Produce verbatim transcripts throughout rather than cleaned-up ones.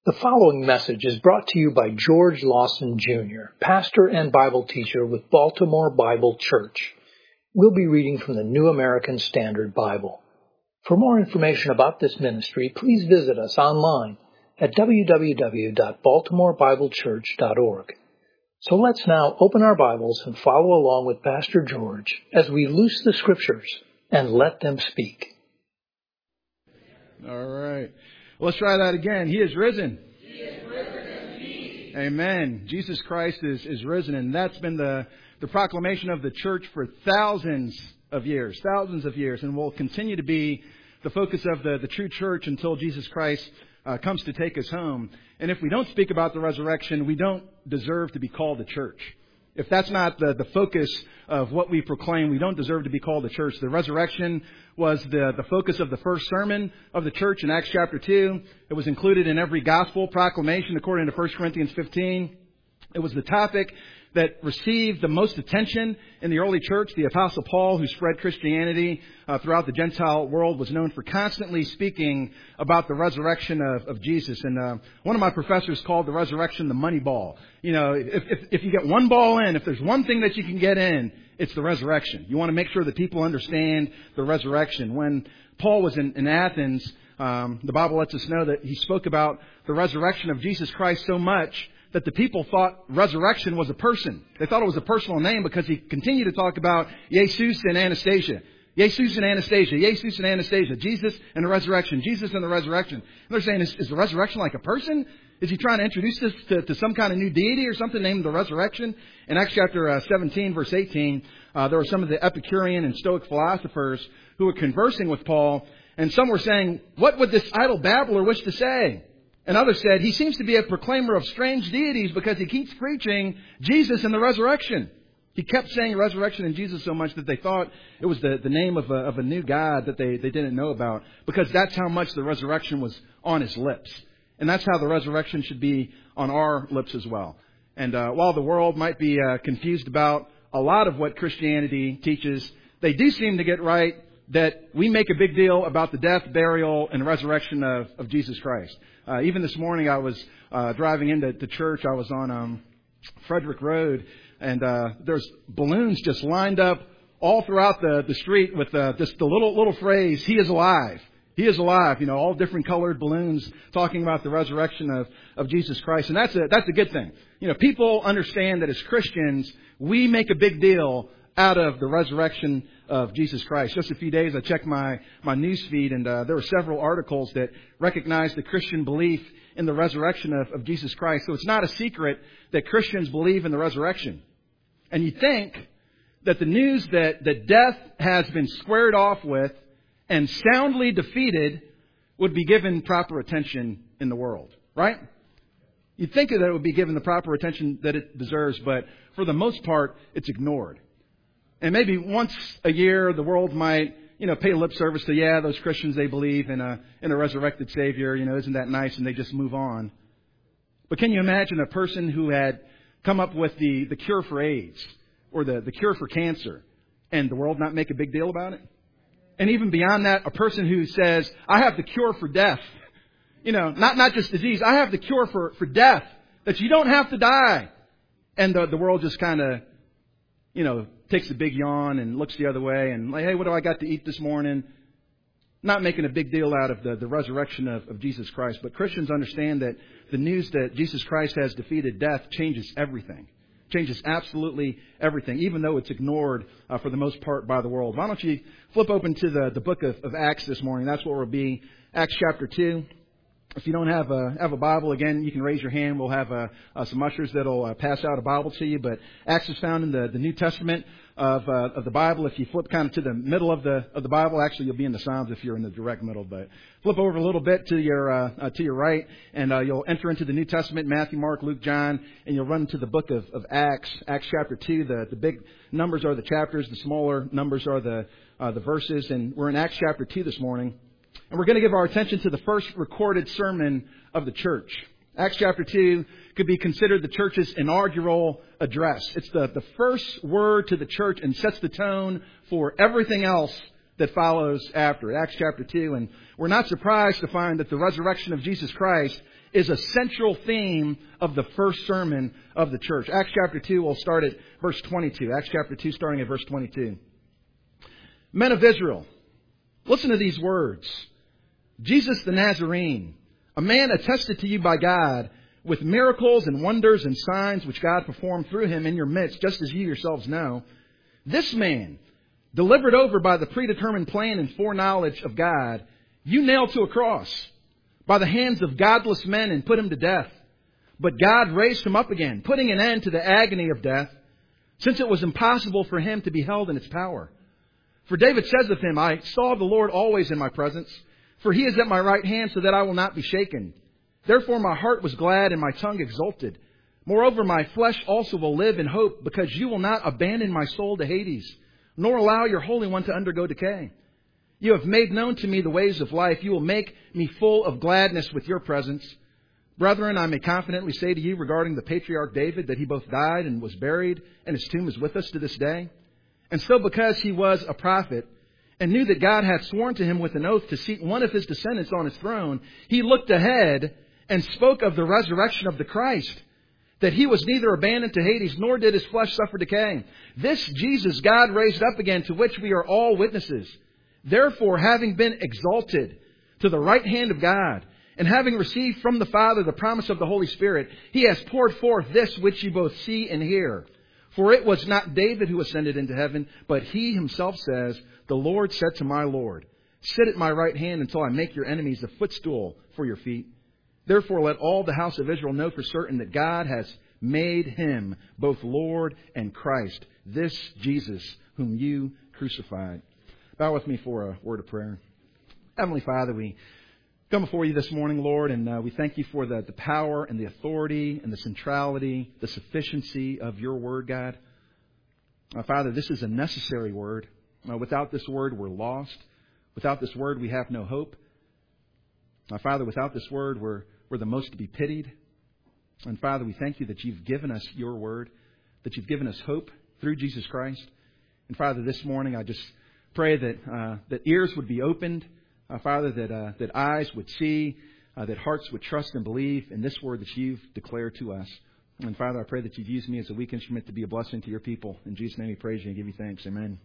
The following message is brought to you by George Lawson, Junior, pastor and Bible teacher with Baltimore Bible Church. We'll be reading from the New American Standard Bible. For more information about this ministry, please visit us online at w w w dot baltimore bible church dot org. So let's now open our Bibles and follow along with Pastor George as we loose the Scriptures and let them speak. All right. Let's try that again. He is risen. He is risen indeed. Amen. Jesus Christ is, is risen. And that's been the, the proclamation of the church for thousands of years. Thousands of years. And will continue to be the focus of the, the true church until Jesus Christ uh, comes to take us home. And if we don't speak about the resurrection, we don't deserve to be called a church. If that's not the, the focus of what we proclaim, we don't deserve to be called a church. The resurrection was the, the focus of the first sermon of the church in Acts chapter two. It was included in every gospel proclamation according to First Corinthians fifteen. It was the topic that received the most attention in the early church. The Apostle Paul, who spread Christianity uh, throughout the Gentile world, was known for constantly speaking about the resurrection of, of Jesus. And uh, one of my professors called the resurrection the money ball. You know, if, if, if you get one ball in, if there's one thing that you can get in, it's the resurrection. You want to make sure that people understand the resurrection. When Paul was in, in Athens, um, the Bible lets us know that he spoke about the resurrection of Jesus Christ so much that the people thought resurrection was a person. They thought it was a personal name because he continued to talk about Jesus and Anastasia. Jesus and Anastasia. Jesus and Anastasia. Jesus and the resurrection. Jesus and the resurrection. And they're saying, is, is the resurrection like a person? Is he trying to introduce this to, to some kind of new deity or something named the resurrection? In Acts chapter uh, seventeen, verse eighteen, uh, there were some of the Epicurean and Stoic philosophers who were conversing with Paul. And some were saying, what would this idle babbler wish to say? And others said, he seems to be a proclaimer of strange deities because he keeps preaching Jesus and the resurrection. He kept saying resurrection and Jesus so much that they thought it was the, the name of a, of a new God that they, they didn't know about, because that's how much the resurrection was on his lips. And that's how the resurrection should be on our lips as well. And uh, while the world might be uh, confused about a lot of what Christianity teaches, they do seem to get right that we make a big deal about the death, burial, and resurrection of, of Jesus Christ. Uh, even this morning, I was uh, driving into the church. I was on um, Frederick Road, and uh, there's balloons just lined up all throughout the, the street with uh, just the little little phrase, "He is alive." He is alive. You know, all different colored balloons talking about the resurrection of, of Jesus Christ. And that's a, that's a good thing. You know, people understand that as Christians, we make a big deal out of the resurrection of Jesus Christ. Just a few days, I checked my, my news feed, and uh, there were several articles that recognize the Christian belief in the resurrection of, of Jesus Christ. So it's not a secret that Christians believe in the resurrection. And you think that the news that, that death has been squared off with and soundly defeated would be given proper attention in the world, right? You'd think that it would be given the proper attention that it deserves, but for the most part, it's ignored. And maybe once a year, the world might, you know, pay lip service to, yeah, those Christians, they believe in a in a resurrected Savior. You know, isn't that nice? And they just move on. But can you imagine a person who had come up with the, the cure for AIDS or the, the cure for cancer, and the world not make a big deal about it? And even beyond that, a person who says, I have the cure for death. You know, not, not just disease. I have the cure for, for death, that you don't have to die. And the, the world just kind of, you know, takes a big yawn and looks the other way and like, hey, what do I got to eat this morning? Not making a big deal out of the, the resurrection of, of Jesus Christ. But Christians understand that the news that Jesus Christ has defeated death changes everything. Changes absolutely everything, even though it's ignored uh, for the most part by the world. Why don't you flip open to the, the book of, of Acts this morning? That's where we'll be. Acts chapter two. If you don't have a, have a Bible, again, you can raise your hand. We'll have uh, uh, some ushers that will uh, pass out a Bible to you. But Acts is found in the, the New Testament of uh, of the Bible. If you flip kind of to the middle of the of the Bible, actually you'll be in the Psalms if you're in the direct middle. But flip over a little bit to your uh, uh, to your right, and uh, you'll enter into the New Testament: Matthew, Mark, Luke, John, and you'll run into the book of, of Acts. Acts chapter two. The the big numbers are the chapters. The smaller numbers are the uh, the verses. And we're in Acts chapter two this morning. And we're going to give our attention to the first recorded sermon of the church. Acts chapter two could be considered the church's inaugural address. It's the, the first word to the church and sets the tone for everything else that follows after it. Acts chapter two. And we're not surprised to find that the resurrection of Jesus Christ is a central theme of the first sermon of the church. Acts chapter two, we'll start at verse twenty-two. Acts chapter two, starting at verse twenty-two. Men of Israel, listen to these words. Jesus the Nazarene, a man attested to you by God with miracles and wonders and signs which God performed through him in your midst, just as you yourselves know. This man, delivered over by the predetermined plan and foreknowledge of God, you nailed to a cross by the hands of godless men and put him to death. But God raised him up again, putting an end to the agony of death, since it was impossible for him to be held in its power. For David says of him, I saw the Lord always in my presence, for he is at my right hand so that I will not be shaken. Therefore my heart was glad and my tongue exulted. Moreover, my flesh also will live in hope, because you will not abandon my soul to Hades, nor allow your Holy One to undergo decay. You have made known to me the ways of life. You will make me full of gladness with your presence. Brethren, I may confidently say to you regarding the patriarch David that he both died and was buried, and his tomb is with us to this day. And so because he was a prophet and knew that God had sworn to him with an oath to seat one of his descendants on his throne, he looked ahead and spoke of the resurrection of the Christ, that he was neither abandoned to Hades, nor did his flesh suffer decay. This Jesus God raised up again, to which we are all witnesses. Therefore, having been exalted to the right hand of God, and having received from the Father the promise of the Holy Spirit, he has poured forth this which you both see and hear. For it was not David who ascended into heaven, but he himself says, the Lord said to my Lord, sit at my right hand until I make your enemies a footstool for your feet. Therefore let all the house of Israel know for certain that God has made him both Lord and Christ, this Jesus whom you crucified. Bow with me for a word of prayer. Heavenly Father, we come before you this morning, Lord, and uh, we thank you for the, the power and the authority and the centrality, the sufficiency of your word, God. Uh, Father, this is a necessary word. Uh, without this word, we're lost. Without this word, we have no hope. Uh, Father, without this word, we're, we're the most to be pitied. And Father, we thank you that you've given us your word, that you've given us hope through Jesus Christ. And Father, this morning, I just pray that uh, that ears would be opened. Uh, Father, that uh, that eyes would see, uh, that hearts would trust and believe in this word that you've declared to us. And Father, I pray that you'd use me as a weak instrument to be a blessing to your people. In Jesus' name we praise you and give you thanks. Amen.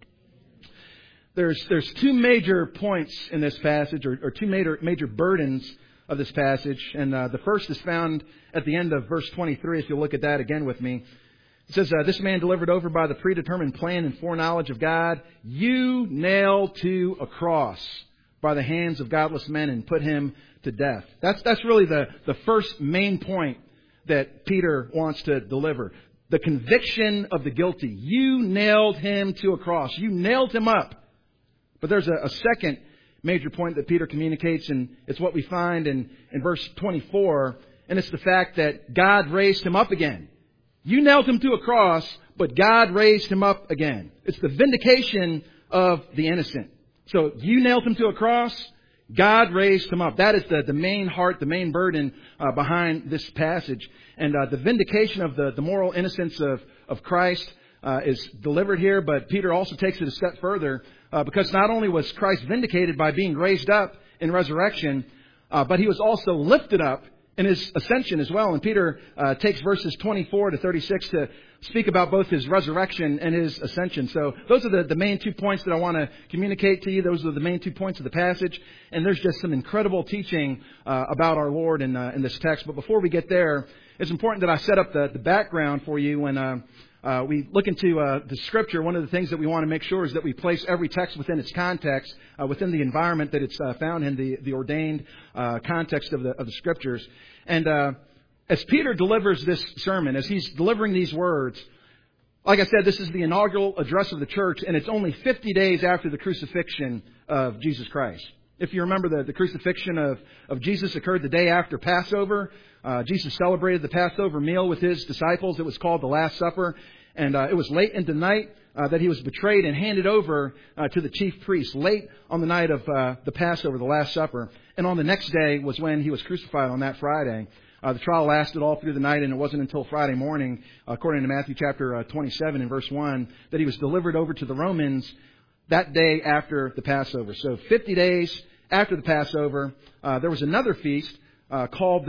There's there's two major points in this passage, or, or two major major burdens of this passage. And uh, the first is found at the end of verse twenty-three, if you'll look at that again with me. It says, uh, this man delivered over by the predetermined plan and foreknowledge of God, you nailed to a cross by the hands of godless men and put him to death. That's that's really the, the first main point that Peter wants to deliver. The conviction of the guilty. You nailed him to a cross. You nailed him up. But there's a, a second major point that Peter communicates, and it's what we find in, in verse twenty-four, and it's the fact that God raised him up again. You nailed him to a cross, but God raised him up again. It's the vindication of the innocent. So you nailed him to a cross, God raised him up. That is the, the main heart, the main burden uh, behind this passage. And uh, the vindication of the, the moral innocence of, of Christ uh, is delivered here, but Peter also takes it a step further, uh, because not only was Christ vindicated by being raised up in resurrection, uh, but he was also lifted up in his ascension as well. And Peter uh, takes verses twenty-four to thirty-six to speak about both his resurrection and his ascension. So those are the, the main two points that I want to communicate to you. Those are the main two points of the passage. And there's just some incredible teaching uh, about our Lord in, uh, in this text. But before we get there, it's important that I set up the, the background for you when uh, uh, we look into uh, the Scripture. One of the things that we want to make sure is that we place every text within its context, uh, within the environment that it's uh, found in, the, the ordained uh, context of the, of the Scriptures. And uh, as Peter delivers this sermon, as he's delivering these words, like I said, this is the inaugural address of the church, and it's only fifty days after the crucifixion of Jesus Christ. If you remember, the, the crucifixion of, of Jesus occurred the day after Passover. Uh, Jesus celebrated the Passover meal with his disciples. It was called the Last Supper. And uh, it was late into the night uh, that he was betrayed and handed over uh, to the chief priests, late on the night of uh, the Passover, the Last Supper. And on the next day was when he was crucified, on that Friday. Uh, the trial lasted all through the night, and it wasn't until Friday morning, according to Matthew chapter uh, twenty-seven and verse one, that he was delivered over to the Romans that day after the Passover. So fifty days after the Passover, uh, there was another feast uh, called the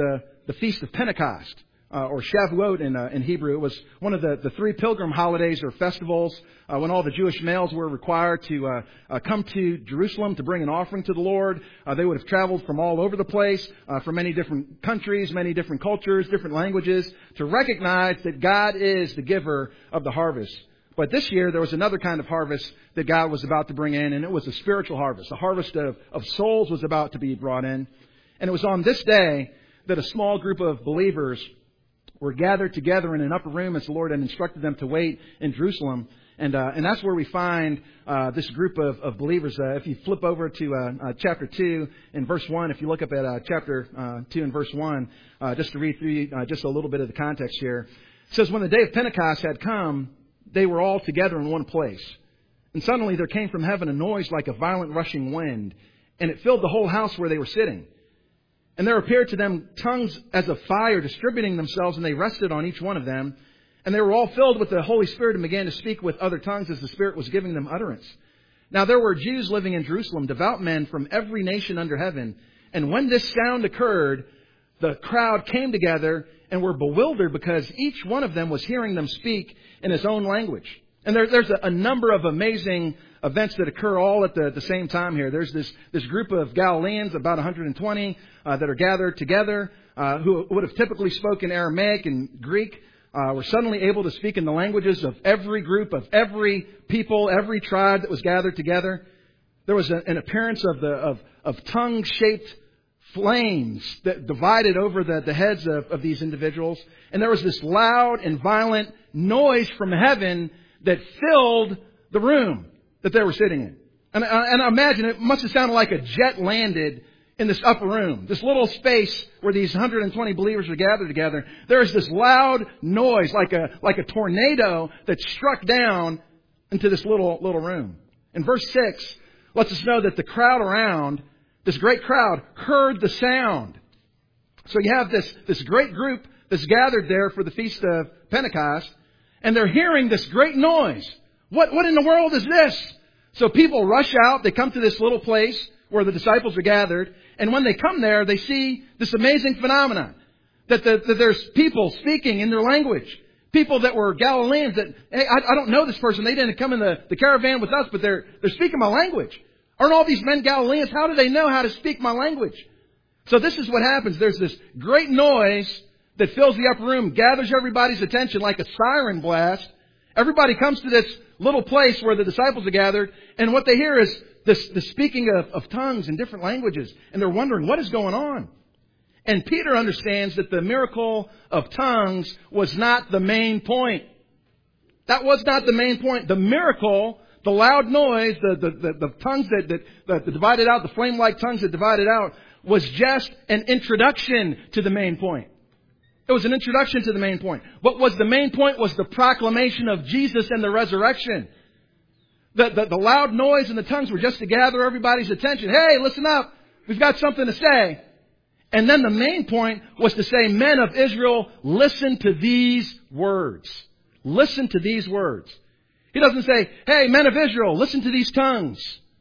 the Feast of Pentecost, uh, or Shavuot in, uh, in Hebrew. It was one of the, the three pilgrim holidays or festivals uh, when all the Jewish males were required to uh, uh, come to Jerusalem to bring an offering to the Lord. Uh, they would have traveled from all over the place, uh, from many different countries, many different cultures, different languages, to recognize that God is the giver of the harvest. But this year, there was another kind of harvest that God was about to bring in, and it was a spiritual harvest. A harvest of, of souls was about to be brought in. And it was on this day that a small group of believers were gathered together in an upper room as the Lord had instructed them to wait in Jerusalem. And uh, and that's where we find uh, this group of, of believers. Uh, if you flip over to uh, uh, chapter two in verse one, if you look up at uh, chapter uh, two and verse one, uh, just to read through uh, just a little bit of the context here. It says, when the day of Pentecost had come, they were all together in one place. And suddenly there came from heaven a noise like a violent rushing wind, and it filled the whole house where they were sitting. And there appeared to them tongues as of fire distributing themselves, and they rested on each one of them. And they were all filled with the Holy Spirit and began to speak with other tongues as the Spirit was giving them utterance. Now there were Jews living in Jerusalem, devout men from every nation under heaven. And when this sound occurred, the crowd came together and were bewildered because each one of them was hearing them speak in his own language. And there, there's a, a number of amazing events that occur all at the, the same time here. There's this, this group of Galileans, about one hundred twenty, uh, that are gathered together, uh, who would have typically spoken Aramaic and Greek, uh, were suddenly able to speak in the languages of every group, of every people, every tribe that was gathered together. There was a, an appearance of the of, of tongue-shaped flames that divided over the, the heads of, of these individuals. And there was this loud and violent noise from heaven that filled the room that they were sitting in. And, and I imagine it must have sounded like a jet landed in this upper room, this little space where these one hundred twenty believers are gathered together. There is this loud noise like a, like a tornado that struck down into this little, little room. And verse six lets us know that the crowd around, this great crowd, heard the sound. So you have this, this great group that's gathered there for the Feast of Pentecost, and they're hearing this great noise. What, what in the world is this? So people rush out. They come to this little place where the disciples are gathered. And when they come there, they see this amazing phenomenon. That, the, that there's people speaking in their language. People that were Galileans that, hey, I, I don't know this person. They didn't come in the, the caravan with us, but they're, they're speaking my language. Aren't all these men Galileans? How do they know how to speak my language? So this is what happens. There's this great noise that fills the upper room, gathers everybody's attention like a siren blast. Everybody comes to this little place where the disciples are gathered, and what they hear is this, the speaking of, of tongues in different languages. And they're wondering, what is going on? And Peter understands that the miracle of tongues was not the main point. That was not the main point. The miracle, the loud noise, the, the, the, the tongues that, that, that divided out, the flame-like tongues that divided out, was just an introduction to the main point. It was an introduction to the main point. What was the main point was the proclamation of Jesus and the resurrection. The, the, the loud noise and the tongues were just to gather everybody's attention. Hey, listen up. We've got something to say. And then the main point was to say, men of Israel, listen to these words. Listen to these words. He doesn't say, hey, men of Israel, listen to these tongues.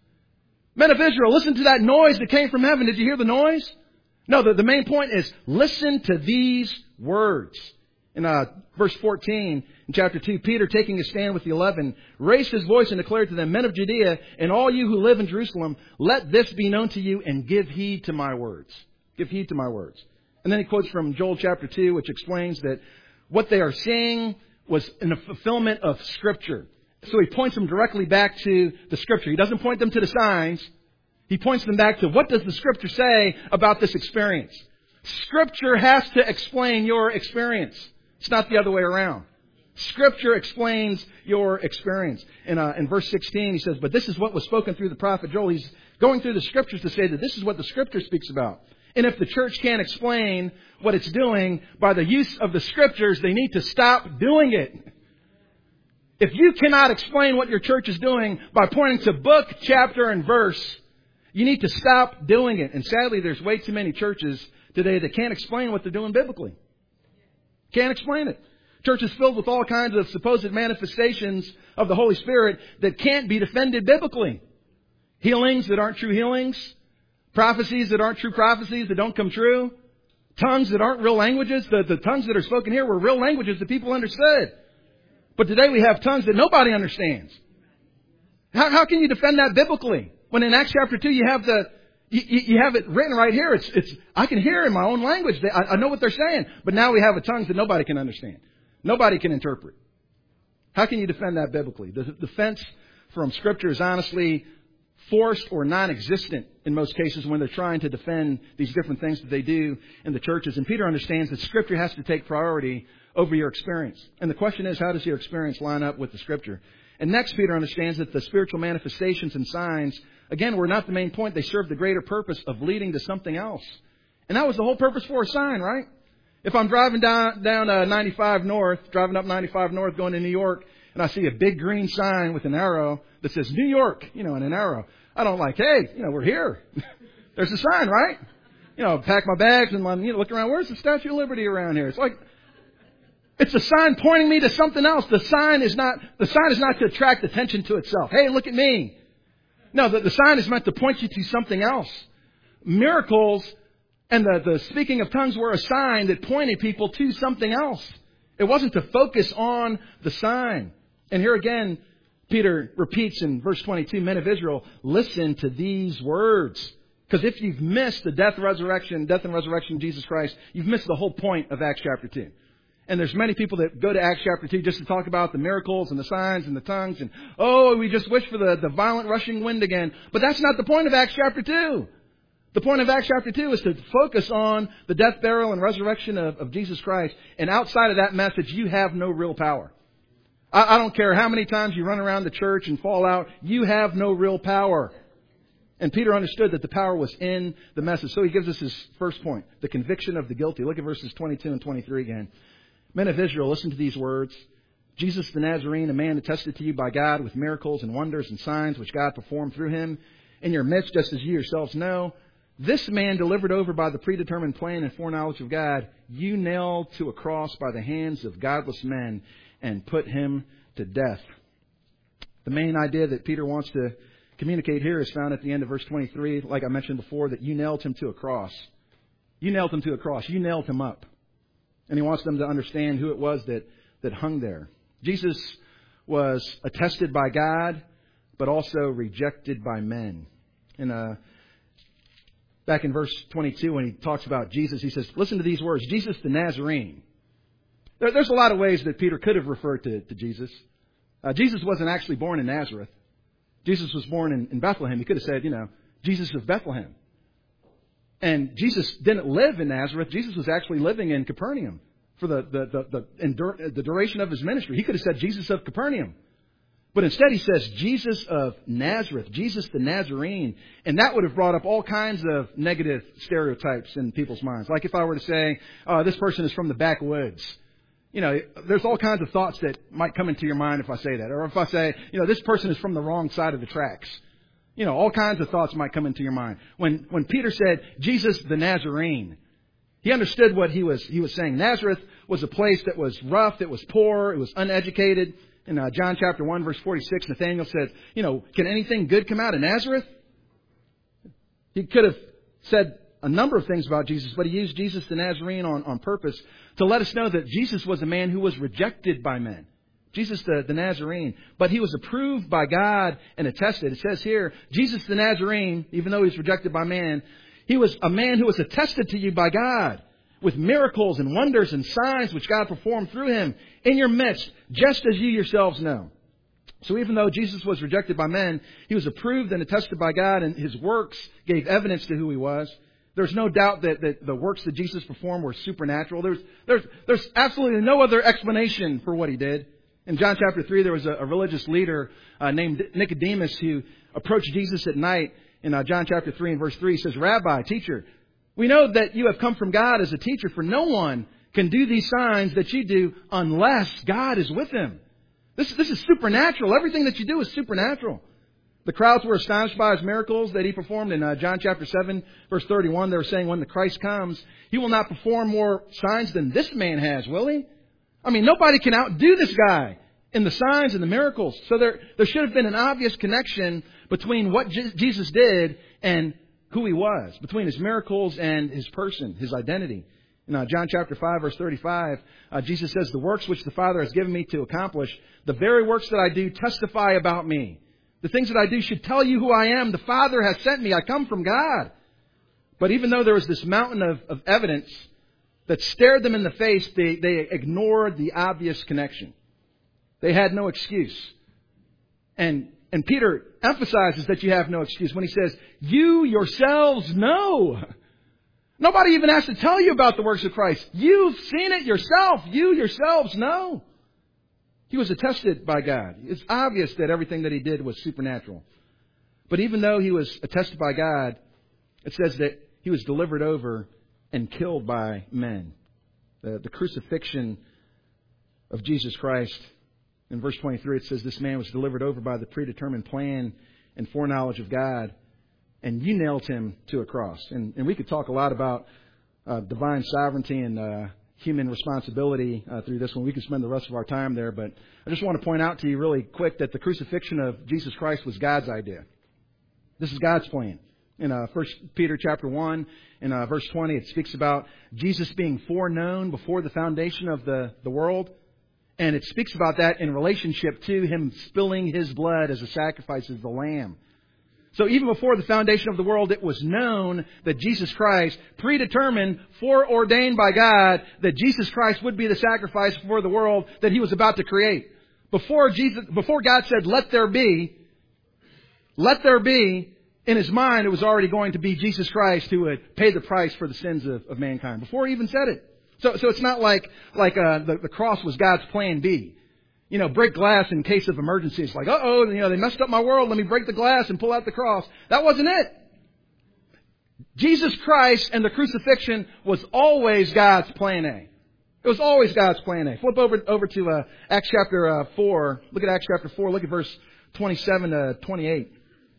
Men of Israel, listen to that noise that came from heaven. Did you hear the noise? No, the, the main point is listen to these words. In uh, verse fourteen, in chapter two, Peter, taking a stand with the eleven, raised his voice and declared to them, men of Judea, and all you who live in Jerusalem, let this be known to you, and give heed to my words. Give heed to my words. And then he quotes from Joel chapter two, which explains that what they are seeing was in a fulfillment of Scripture. So he points them directly back to the Scripture. He doesn't point them to the signs. He points them back to what does the Scripture say about this experience. Scripture has to explain your experience. It's not the other way around. Scripture explains your experience. In, uh, in verse sixteen, he says, but this is what was spoken through the prophet Joel. He's going through the Scriptures to say that this is what the Scripture speaks about. And if the church can't explain what it's doing by the use of the Scriptures, they need to stop doing it. If you cannot explain what your church is doing by pointing to book, chapter, and verse, you need to stop doing it. And sadly, there's way too many churches today that can't explain what they're doing biblically. Can't explain it. Churches filled with all kinds of supposed manifestations of the Holy Spirit that can't be defended biblically. Healings that aren't true healings. Prophecies that aren't true prophecies, that don't come true. tongues that aren't real languages. The, the tongues that are spoken here were real languages that people understood. But today we have tongues that nobody understands. How, how can you defend that biblically? When in Acts chapter two you have the, you, you have it written right here. It's, it's, I can hear in my own language. I, I know what they're saying. But now we have a tongues that nobody can understand. Nobody can interpret. How can you defend that biblically? The defense from Scripture is honestly forced or non-existent in most cases when they're trying to defend these different things that they do in the churches. And Peter understands that Scripture has to take priority over your experience. And the question is, how does your experience line up with the Scripture? And next, Peter understands that the spiritual manifestations and signs, again, were not the main point. They served the greater purpose of leading to something else. And that was the whole purpose for a sign, right? If I'm driving down, down uh, ninety-five North, driving up ninety-five North going to New York, and I see a big green sign with an arrow that says New York, you know, and an arrow, I don't like, hey, you know, we're here. There's a sign, right? You know, pack my bags and you know, look around. Where's the Statue of Liberty around here? It's like, it's a sign pointing me to something else. The sign is not, the sign is not to attract attention to itself. Hey, look at me. No, the, the sign is meant to point you to something else. Miracles and the, the speaking of tongues were a sign that pointed people to something else. It wasn't to focus on the sign. And here again, Peter repeats in verse twenty-two, men of Israel, listen to these words. Because if you've missed the death, resurrection, death and resurrection of Jesus Christ, you've missed the whole point of Acts chapter two. And there's many people that go to Acts chapter two just to talk about the miracles and the signs and the tongues. And, oh, we just wish for the, the violent rushing wind again. But that's not the point of Acts chapter two. The point of Acts chapter two is to focus on the death, burial, and resurrection of, of Jesus Christ. And outside of that message, you have no real power. I, I don't care how many times you run around the church and fall out. You have no real power. And Peter understood that the power was in the message. So he gives us his first point, the conviction of the guilty. Look at verses twenty-two and twenty-three again. Men of Israel, listen to these words. Jesus the Nazarene, a man attested to you by God with miracles and wonders and signs which God performed through him in your midst, just as you yourselves know. This man delivered over by the predetermined plan and foreknowledge of God, you nailed to a cross by the hands of godless men and put him to death. The main idea that Peter wants to communicate here is found at the end of verse twenty-three, like I mentioned before, that you nailed him to a cross. You nailed him to a cross. You nailed him up. And he wants them to understand who it was that, that hung there. Jesus was attested by God, but also rejected by men. And uh, back in verse twenty-two, when he talks about Jesus, he says, listen to these words, Jesus the Nazarene. There, there's a lot of ways that Peter could have referred to, to Jesus. Uh, Jesus wasn't actually born in Nazareth. Jesus was born in, in Bethlehem. He could have said, you know, Jesus of Bethlehem. And Jesus didn't live in Nazareth. Jesus was actually living in Capernaum for the, the, the, the, endur- the duration of his ministry. He could have said Jesus of Capernaum. But instead he says Jesus of Nazareth, Jesus the Nazarene. And that would have brought up all kinds of negative stereotypes in people's minds. Like if I were to say, oh, this person is from the backwoods. You know, there's all kinds of thoughts that might come into your mind if I say that. Or if I say, you know, this person is from the wrong side of the tracks. You know, all kinds of thoughts might come into your mind. When when Peter said, Jesus the Nazarene, he understood what he was he was saying. Nazareth was a place that was rough, it was poor, it was uneducated. In uh, John chapter one, verse forty-six, Nathanael said, you know, can anything good come out of Nazareth? He could have said a number of things about Jesus, but he used Jesus the Nazarene on, on purpose to let us know that Jesus was a man who was rejected by men. Jesus the, the Nazarene. But he was approved by God and attested. It says here, Jesus the Nazarene, even though he was rejected by man, he was a man who was attested to you by God with miracles and wonders and signs which God performed through him in your midst, just as you yourselves know. So even though Jesus was rejected by men, he was approved and attested by God, and his works gave evidence to who he was. There's no doubt that, that the works that Jesus performed were supernatural. There's, there's, there's absolutely no other explanation for what he did. In John chapter three, there was a, a religious leader uh, named Nicodemus who approached Jesus at night. In uh, John chapter three and verse three, he says, Rabbi, teacher, we know that you have come from God as a teacher, for no one can do these signs that you do unless God is with him. This, this is supernatural. Everything that you do is supernatural. The crowds were astonished by his miracles that he performed. In uh, John chapter seven, verse thirty-one, they were saying, when the Christ comes, he will not perform more signs than this man has, will he? I mean, nobody can outdo this guy in the signs and the miracles. So there, there should have been an obvious connection between what Je- Jesus did and who he was, between his miracles and his person, his identity. In uh, John chapter five, verse thirty-five, uh, Jesus says, the works which the Father has given me to accomplish, the very works that I do testify about me. The things that I do should tell you who I am. The Father has sent me. I come from God. But even though there was this mountain of, of evidence that stared them in the face, they, they ignored the obvious connection. They had no excuse. And, and Peter emphasizes that you have no excuse when he says, you yourselves know. Nobody even has to tell you about the works of Christ. You've seen it yourself. You yourselves know. He was attested by God. It's obvious that everything that he did was supernatural. But even though he was attested by God, it says that he was delivered over and killed by men. The, the crucifixion of Jesus Christ, in verse twenty-three, it says this man was delivered over by the predetermined plan and foreknowledge of God, and you nailed him to a cross. And, and we could talk a lot about uh, divine sovereignty and uh, human responsibility uh, through this one. We could spend the rest of our time there, but I just want to point out to you really quick that the crucifixion of Jesus Christ was God's idea. This is God's plan. In uh, First Peter chapter one, in uh, verse twenty, it speaks about Jesus being foreknown before the foundation of the, the world. And it speaks about that in relationship to Him spilling His blood as a sacrifice as the Lamb. So even before the foundation of the world, it was known that Jesus Christ, predetermined, foreordained by God, that Jesus Christ would be the sacrifice for the world that He was about to create. Before Jesus, before God said, let there be, let there be, in His mind, it was already going to be Jesus Christ who would pay the price for the sins of, of mankind. Before He even said it. So, so it's not like, like, uh, the, the cross was God's plan B. You know, break glass in case of emergency. It's like, uh-oh, you know, they messed up my world. Let me break the glass and pull out the cross. That wasn't it. Jesus Christ and the crucifixion was always God's plan A. It was always God's plan A. Flip over, over to uh, Acts chapter uh, four. Look at Acts chapter four. Look at verse twenty-seven to twenty-eight.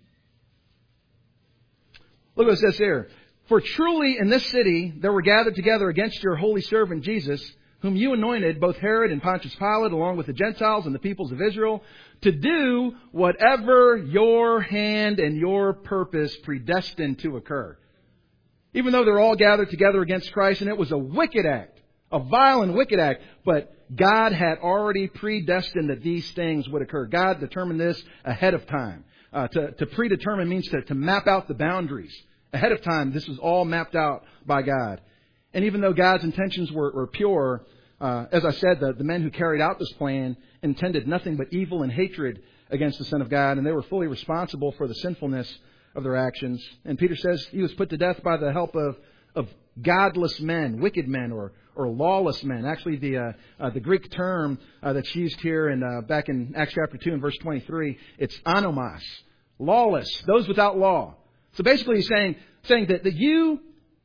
Look what it says here. For truly in this city there were gathered together against your holy servant Jesus, whom you anointed, both Herod and Pontius Pilate, along with the Gentiles and the peoples of Israel, to do whatever your hand and your purpose predestined to occur. Even though they're all gathered together against Christ, and it was a wicked act, a vile and wicked act, but God had already predestined that these things would occur. God determined this ahead of time. Uh, to, to predetermine means to, to map out the boundaries. Ahead of time, this was all mapped out by God. And even though God's intentions were, were pure, uh, as I said, the, the men who carried out this plan intended nothing but evil and hatred against the Son of God, and they were fully responsible for the sinfulness of their actions. And Peter says he was put to death by the help of, of godless men, wicked men, or or lawless men. Actually, the uh, uh, the Greek term uh, that's used here and uh, back in Acts chapter two and verse twenty-three, it's anomos, lawless, those without law. So basically, he's saying saying that, that you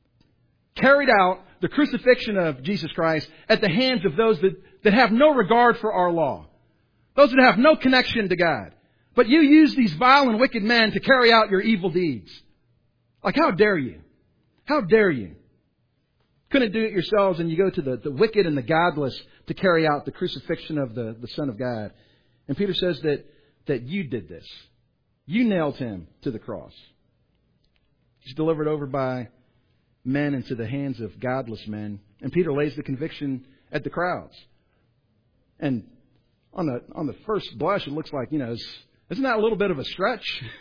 carried out the crucifixion of Jesus Christ at the hands of those that, that have no regard for our law, those that have no connection to God. But you use these vile and wicked men to carry out your evil deeds. Like, how dare you? How dare you? Couldn't do it yourselves, and you go to the, the wicked and the godless to carry out the crucifixion of the, the Son of God. And Peter says that, that you did this. You nailed Him to the cross. He's delivered over by men into the hands of godless men. And Peter lays the conviction at the crowds. And on the on the first blush, it looks like, you know, isn't that a little bit of a stretch?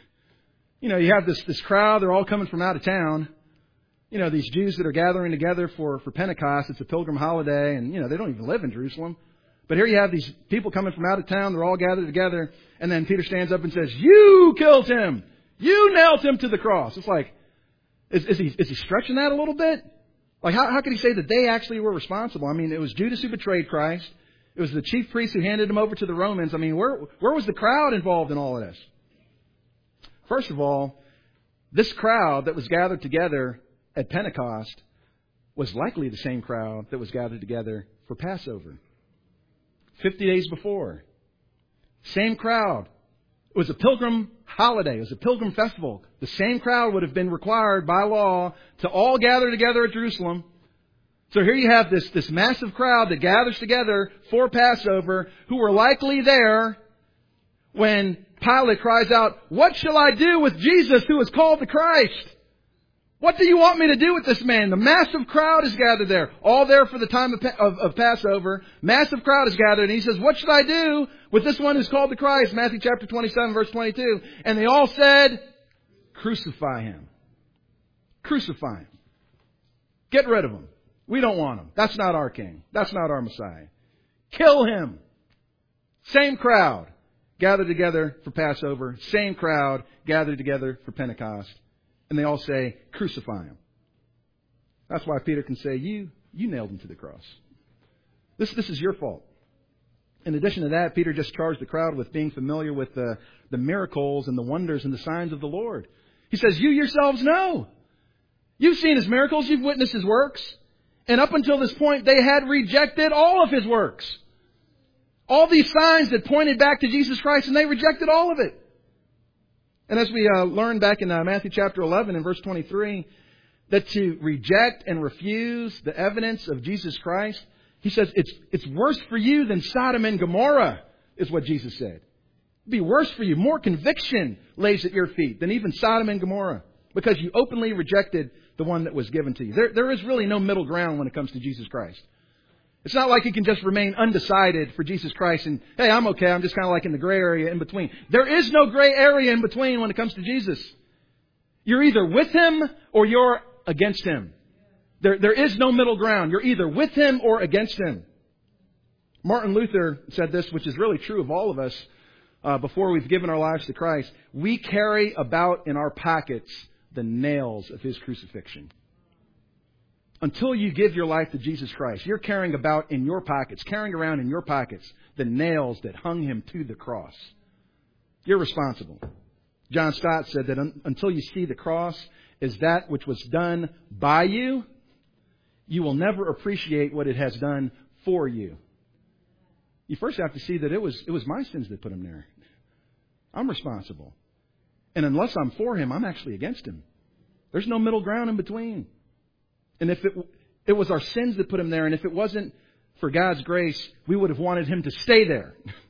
You know, you have this, this crowd, they're all coming from out of town. You know, these Jews that are gathering together for, for Pentecost. It's a pilgrim holiday, and, you know, they don't even live in Jerusalem. But here you have these people coming from out of town. They're all gathered together. And then Peter stands up and says, you killed Him. You nailed Him to the cross. It's like, is, is he is he stretching that a little bit? Like, how, how could he say that they actually were responsible? I mean, it was Judas who betrayed Christ. It was the chief priests who handed Him over to the Romans. I mean, where where was the crowd involved in all of this? First of all, this crowd that was gathered together at Pentecost was likely the same crowd that was gathered together for Passover. Fifty days before. Same crowd. It was a pilgrim holiday. It was a pilgrim festival. The same crowd would have been required by law to all gather together at Jerusalem. So here you have this, this massive crowd that gathers together for Passover, who were likely there when Pilate cries out, what shall I do with Jesus who is called the Christ? What do you want me to do with this man? The massive crowd is gathered there. All there for the time of, of, of Passover. Massive crowd is gathered. And he says, what should I do with this one who's called the Christ? Matthew chapter twenty-seven, verse twenty-two. And they all said, crucify him. Crucify him. Get rid of him. We don't want him. That's not our king. That's not our Messiah. Kill him. Same crowd gathered together for Passover. Same crowd gathered together for Pentecost. And they all say, crucify him. That's why Peter can say, you, you nailed him to the cross. This, this is your fault. In addition to that, Peter just charged the crowd with being familiar with the, the miracles and the wonders and the signs of the Lord. He says, you yourselves know. You've seen his miracles. You've witnessed his works. And up until this point, they had rejected all of his works. All these signs that pointed back to Jesus Christ, and they rejected all of it. And as we uh, learned back in uh, Matthew chapter eleven and verse twenty-three, that to reject and refuse the evidence of Jesus Christ, he says it's it's worse for you than Sodom and Gomorrah, is what Jesus said. It'd be worse for you. More conviction lays at your feet than even Sodom and Gomorrah, because you openly rejected the one that was given to you. There, there is really no middle ground when it comes to Jesus Christ. It's not like you can just remain undecided for Jesus Christ and, hey, I'm okay. I'm just kind of like in the gray area in between. There is no gray area in between when it comes to Jesus. You're either with him or you're against him. There, there is no middle ground. You're either with him or against him. Martin Luther said this, which is really true of all of us uh, before we've given our lives to Christ. We carry about in our pockets the nails of his crucifixion. Until you give your life to Jesus Christ, you're carrying about in your pockets, carrying around in your pockets, the nails that hung him to the cross. You're responsible. John Stott said that un- until you see the cross as that which was done by you, you will never appreciate what it has done for you. You first have to see that it was it was my sins that put him there. I'm responsible. And unless I'm for him, I'm actually against him. There's no middle ground in between. And if it, it was our sins that put him there, and if it wasn't for God's grace, we would have wanted him to stay there.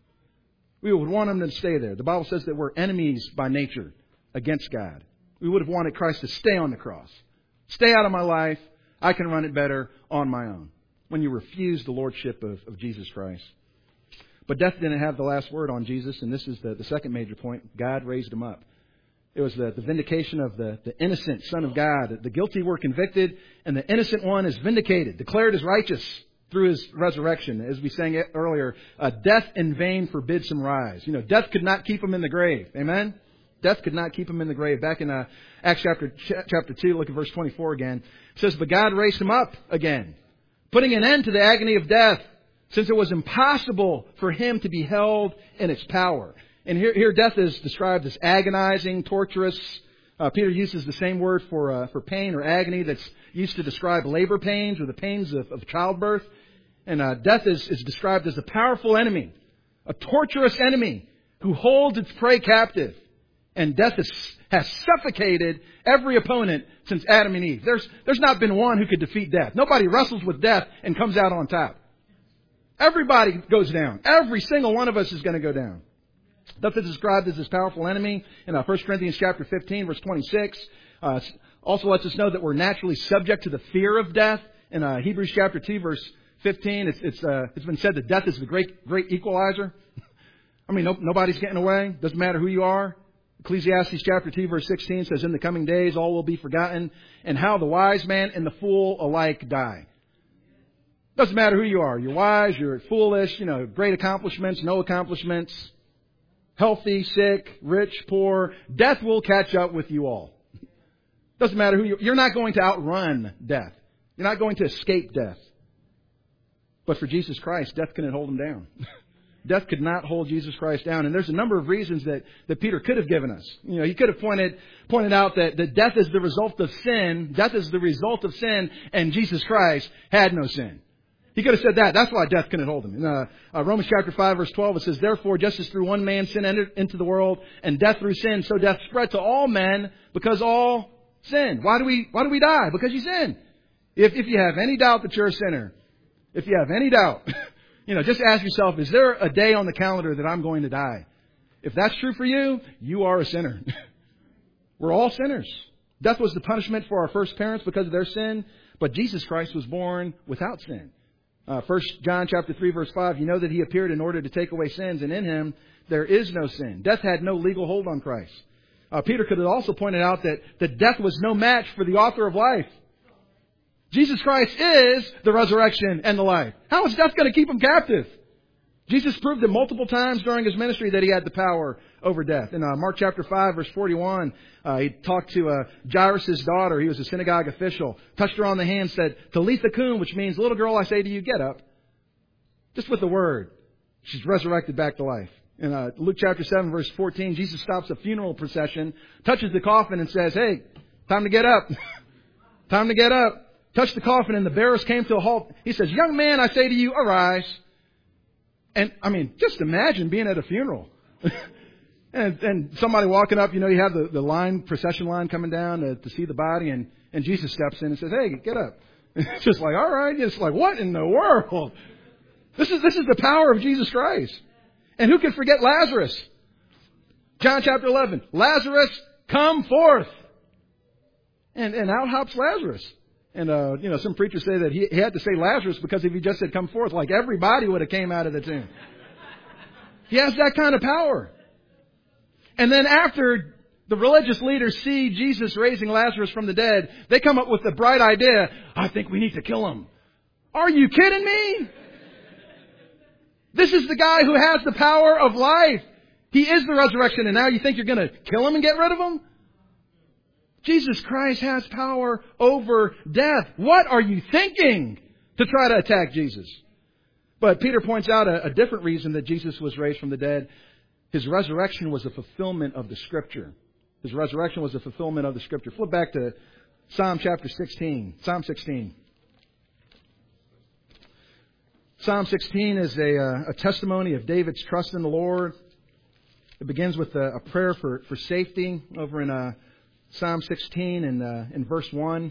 We would want him to stay there. The Bible says that we're enemies by nature against God. We would have wanted Christ to stay on the cross. Stay out of my life. I can run it better on my own. When you refuse the lordship of, of Jesus Christ. But death didn't have the last word on Jesus, and this is the, the second major point. God raised him up. It was the, the vindication of the, the innocent Son of God. The guilty were convicted, and the innocent one is vindicated, declared as righteous through his resurrection. As we sang earlier, uh, death in vain forbids him rise. You know, death could not keep him in the grave. Amen? Death could not keep him in the grave. Back in uh, Acts chapter chapter two, look at verse twenty-four again. It says, but God raised him up again, putting an end to the agony of death, since it was impossible for him to be held in its power. And here, here death is described as agonizing, torturous. Uh, Peter uses the same word for uh, for pain or agony that's used to describe labor pains or the pains of, of childbirth. And uh, death is, is described as a powerful enemy, a torturous enemy who holds its prey captive. And death has, has suffocated every opponent since Adam and Eve. There's, there's not been one who could defeat death. Nobody wrestles with death and comes out on top. Everybody goes down. Every single one of us is going to go down. Death is described as this powerful enemy in uh, First Corinthians chapter fifteen, verse twenty-six. Uh, also lets us know that we're naturally subject to the fear of death. In uh, Hebrews chapter two, verse fifteen, it's it's, uh, it's been said that death is the great great equalizer. I mean, no, nobody's getting away. Doesn't matter who you are. Ecclesiastes chapter two, verse sixteen says, in the coming days all will be forgotten, and how the wise man and the fool alike die. Doesn't matter who you are. You're wise, you're foolish, you know, great accomplishments, no accomplishments. Healthy, sick, rich, poor. Death will catch up with you all. Doesn't matter who you are. You're not going to outrun death. You're not going to escape death. But for Jesus Christ, death couldn't hold him down. Death could not hold Jesus Christ down. And there's a number of reasons that, that Peter could have given us. You know, he could have pointed pointed out that, that death is the result of sin. Death is the result of sin, and Jesus Christ had no sin. He could have said that. That's why death couldn't hold him. In uh, uh, Romans chapter five, verse twelve, it says, therefore, just as through one man sin entered into the world, and death through sin, so death spread to all men because all sin. Why do we why do we die? Because you sin. If if you have any doubt that you're a sinner, if you have any doubt, you know, just ask yourself, is there a day on the calendar that I'm going to die? If that's true for you, you are a sinner. We're all sinners. Death was the punishment for our first parents because of their sin, but Jesus Christ was born without sin. Uh, First John chapter three, verse five, you know that He appeared in order to take away sins, and in Him there is no sin. Death had no legal hold on Christ. Uh, Peter could have also pointed out that, that death was no match for the author of life. Jesus Christ is the resurrection and the life. How is death going to keep Him captive? Jesus proved it multiple times during His ministry that He had the power over death. In uh, Mark chapter five, verse forty-one, uh, He talked to uh, Jairus' daughter. He was a synagogue official. Touched her on the hand, said, Talitha kum, which means, little girl, I say to you, get up. Just with the word. She's resurrected back to life. In uh, Luke chapter seven, verse fourteen, Jesus stops a funeral procession, touches the coffin and says, hey, time to get up. Time to get up. Touched the coffin and the bearers came to a halt. He says, young man, I say to you, arise. And, I mean, just imagine being at a funeral. and, and somebody walking up, you know, you have the, the line, procession line coming down to, to see the body, and, and Jesus steps in and says, hey, get up. It's just like, all right. It's like, what in the world? This is, this is the power of Jesus Christ. And who can forget Lazarus? John chapter eleven. Lazarus, come forth. And, and out hops Lazarus. And, uh, you know, some preachers say that he, he had to say Lazarus because if he just said come forth, like everybody would have came out of the tomb. He has that kind of power. And then after the religious leaders see Jesus raising Lazarus from the dead, they come up with the bright idea, I think we need to kill him. Are you kidding me? This is the guy who has the power of life. He is the resurrection, and now you think you're going to kill him and get rid of him? Jesus Christ has power over death. What are you thinking to try to attack Jesus? But Peter points out a, a different reason that Jesus was raised from the dead. His resurrection was a fulfillment of the Scripture. His resurrection was a fulfillment of the Scripture. Flip back to Psalm chapter sixteen. Psalm sixteen. Psalm sixteen is a, uh, a testimony of David's trust in the Lord. It begins with a, a prayer for, for safety over in uh, Psalm sixteen and uh, in verse one.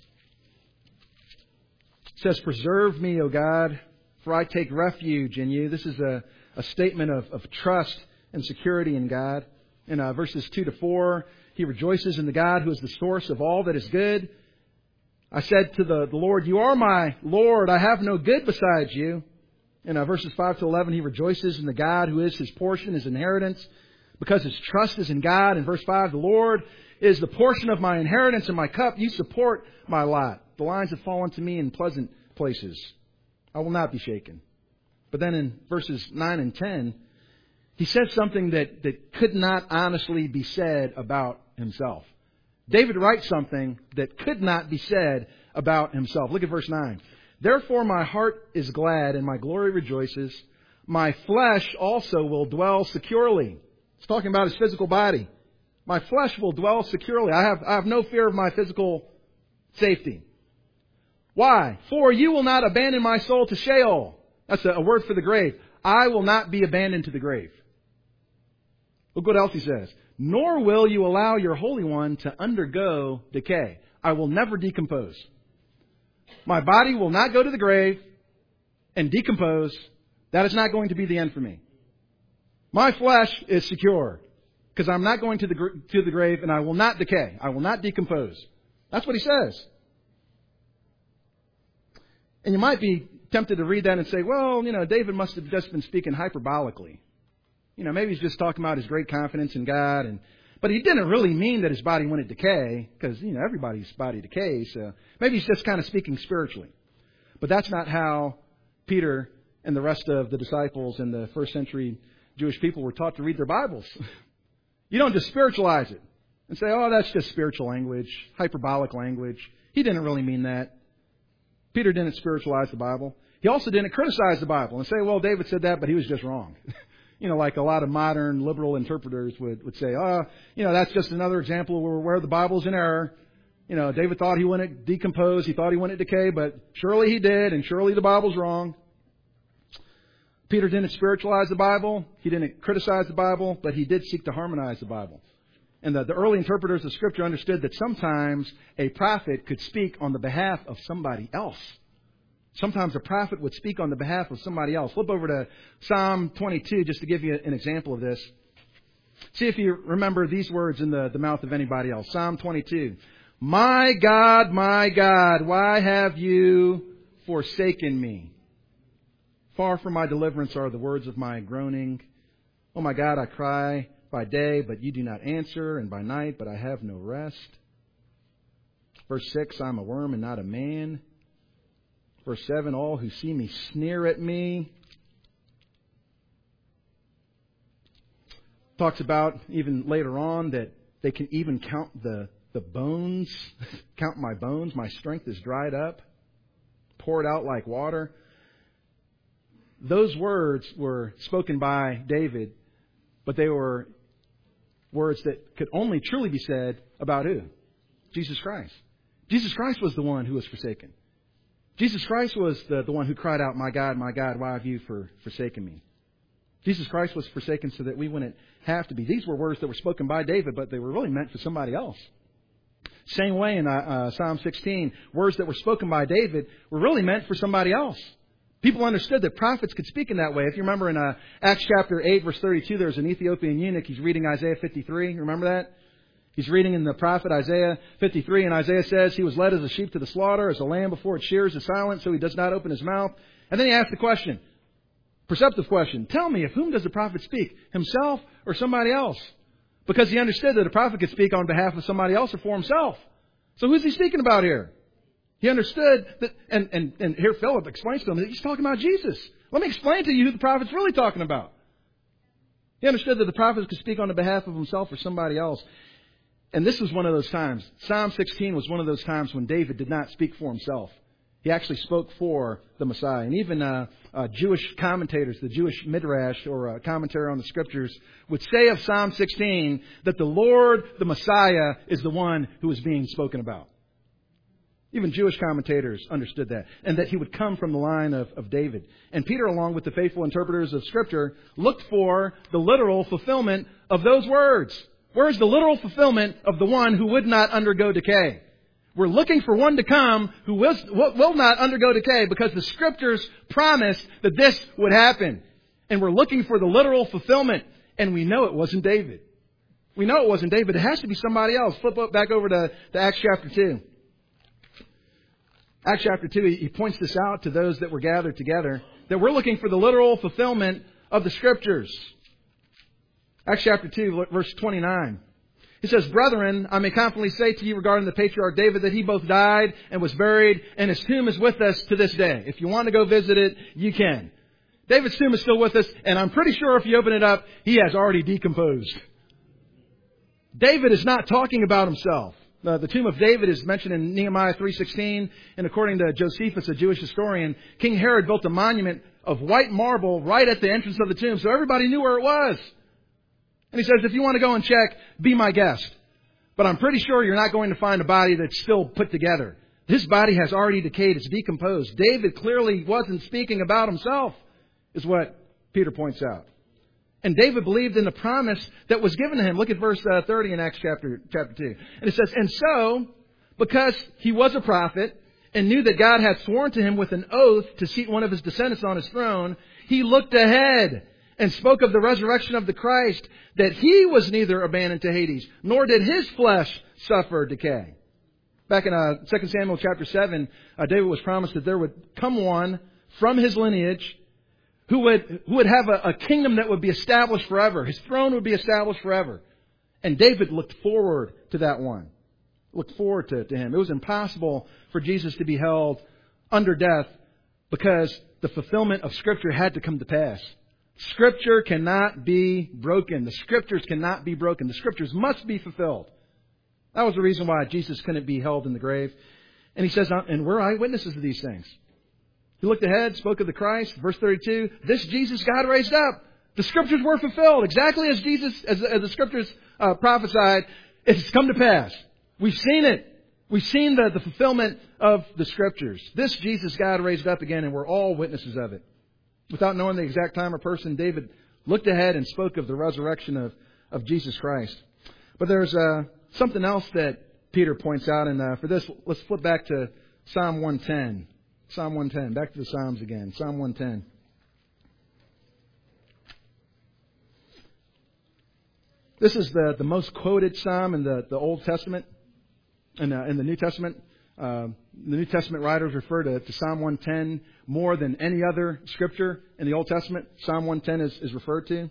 It says, preserve me, O God, for I take refuge in you. This is a, a statement of, of trust and security in God. In uh, verses two to four, he rejoices in the God who is the source of all that is good. I said to the, the Lord, you are my Lord. I have no good besides you. In uh, verses five to eleven, he rejoices in the God who is his portion, his inheritance, because his trust is in God. In verse five, the Lord is the portion of my inheritance and my cup. You support my lot. The lines have fallen to me in pleasant places. I will not be shaken. But then in verses nine and ten, he says something that, that could not honestly be said about himself. David writes something that could not be said about himself. Look at verse nine. Therefore my heart is glad and my glory rejoices. My flesh also will dwell securely. It's talking about his physical body. My flesh will dwell securely. I have, I have no fear of my physical safety. Why? For you will not abandon my soul to Sheol. That's a, a word for the grave. I will not be abandoned to the grave. Look what else he says. Nor will you allow your Holy One to undergo decay. I will never decompose. My body will not go to the grave and decompose. That is not going to be the end for me. My flesh is secure because I'm not going to the to the grave and I will not decay. I will not decompose. That's what he says. And you might be tempted to read that and say, well, you know, David must have just been speaking hyperbolically. You know, maybe he's just talking about his great confidence in God. and But he didn't really mean that his body wouldn't decay because, you know, everybody's body decays. So maybe he's just kind of speaking spiritually. But that's not how Peter and the rest of the disciples and the first century Jewish people were taught to read their Bibles. You don't just spiritualize it and say, oh, that's just spiritual language, hyperbolic language. He didn't really mean that. Peter didn't spiritualize the Bible. He also didn't criticize the Bible and say, well, David said that, but he was just wrong. You know, like a lot of modern liberal interpreters would, would say, oh, you know, that's just another example where, where the Bible's in error. You know, David thought he wouldn't decompose. He thought he wouldn't decay, but surely he did, and surely the Bible's wrong. Peter didn't spiritualize the Bible. He didn't criticize the Bible, but he did seek to harmonize the Bible. And the, the early interpreters of Scripture understood that sometimes a prophet could speak on the behalf of somebody else. Sometimes a prophet would speak on the behalf of somebody else. Flip over to Psalm twenty-two just to give you an example of this. See if you remember these words in the, the mouth of anybody else. Psalm twenty-two. My God, my God, why have you forsaken me? Far from my deliverance are the words of my groaning. Oh my God, I cry by day, but you do not answer, and by night, but I have no rest. Verse six, I'm a worm and not a man. Verse seven, all who see me sneer at me. Talks about even later on that they can even count the, the bones, count my bones. My strength is dried up, poured out like water. Those words were spoken by David, but they were words that could only truly be said about who? Jesus Christ. Jesus Christ was the one who was forsaken. Jesus Christ was the, the one who cried out, my God, my God, why have you for, forsaken me? Jesus Christ was forsaken so that we wouldn't have to be. These were words that were spoken by David, but they were really meant for somebody else. Same way in uh, uh, Psalm sixteen, words that were spoken by David were really meant for somebody else. People understood that prophets could speak in that way. If you remember in uh, Acts chapter eight, verse thirty-two, there's an Ethiopian eunuch. He's reading Isaiah fifty-three. Remember that? He's reading in the prophet Isaiah fifty-three, and Isaiah says, he was led as a sheep to the slaughter, as a lamb before its shears is silent, so he does not open his mouth. And then he asks the question, perceptive question, tell me, of whom does the prophet speak? Himself or somebody else? Because he understood that a prophet could speak on behalf of somebody else or for himself. So who's he speaking about here? He understood that, and, and, and here Philip explains to him that he's talking about Jesus. Let me explain to you who the prophet's really talking about. He understood that the prophet could speak on the behalf of himself or somebody else. And this was one of those times. Psalm sixteen was one of those times when David did not speak for himself. He actually spoke for the Messiah. And even uh, uh, Jewish commentators, the Jewish Midrash or uh, commentary on the Scriptures, would say of Psalm sixteen that the Lord, the Messiah, is the one who is being spoken about. Even Jewish commentators understood that, and that he would come from the line of, of David. And Peter, along with the faithful interpreters of Scripture, looked for the literal fulfillment of those words. Where is the literal fulfillment of the one who would not undergo decay? We're looking for one to come who will, will not undergo decay because the Scriptures promised that this would happen. And we're looking for the literal fulfillment. And we know it wasn't David. We know it wasn't David. It has to be somebody else. Flip up back over to, to Acts chapter two. Acts chapter two, he points this out to those that were gathered together, that we're looking for the literal fulfillment of the Scriptures. Acts chapter two, verse twenty-nine. He says, brethren, I may confidently say to you regarding the patriarch David that he both died and was buried, and his tomb is with us to this day. If you want to go visit it, you can. David's tomb is still with us, and I'm pretty sure if you open it up, he has already decomposed. David is not talking about himself. Uh, the tomb of David is mentioned in Nehemiah three sixteen, and according to Josephus, a Jewish historian, King Herod built a monument of white marble right at the entrance of the tomb, so everybody knew where it was. And he says, if you want to go and check, be my guest. But I'm pretty sure you're not going to find a body that's still put together. This body has already decayed. It's decomposed. David clearly wasn't speaking about himself, is what Peter points out. And David believed in the promise that was given to him. Look at verse uh, thirty in Acts chapter, chapter two. And it says, and so, because he was a prophet and knew that God had sworn to him with an oath to seat one of his descendants on his throne, he looked ahead and spoke of the resurrection of the Christ, that he was neither abandoned to Hades, nor did his flesh suffer decay. Back in uh, Second Samuel chapter seven, uh, David was promised that there would come one from his lineage who would, who would have a, a kingdom that would be established forever. His throne would be established forever. And David looked forward to that one. Looked forward to, to him. It was impossible for Jesus to be held under death because the fulfillment of Scripture had to come to pass. Scripture cannot be broken. The Scriptures cannot be broken. The Scriptures must be fulfilled. That was the reason why Jesus couldn't be held in the grave. And he says, and we're eyewitnesses of these things. He looked ahead, spoke of the Christ. Verse thirty-two, this Jesus God raised up. The Scriptures were fulfilled. Exactly as Jesus, as, as the Scriptures uh, prophesied, it's come to pass. We've seen it. We've seen the, the fulfillment of the Scriptures. This Jesus God raised up again, and we're all witnesses of it. Without knowing the exact time or person, David looked ahead and spoke of the resurrection of, of Jesus Christ. But there's uh, something else that Peter points out. And uh, for this, let's flip back to Psalm one ten. Psalm one ten. Back to the Psalms again. Psalm one ten. This is the, the most quoted psalm in the, the Old Testament. in, uh, in the New Testament. Uh, the New Testament writers refer to, to Psalm one ten more than any other scripture in the Old Testament. Psalm one ten is, is referred to.